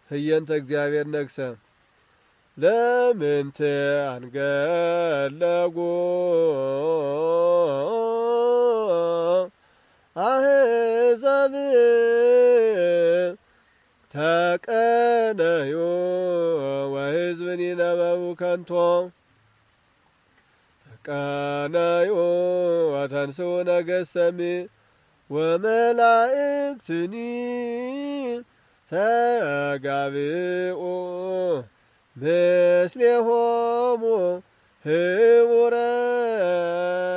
ህየንተ እግዚአብሔር ነግሰ ለምንት አንገለጉ አሕዛብ ተቀነዩ ወሕዝብኒ ነበቡ ከንቶ ተቀነዩ ወተንሥኡ ነገሥተሚ ወመላእክትኒ ተጋብኡ ምስሌሆሙ ህቡረ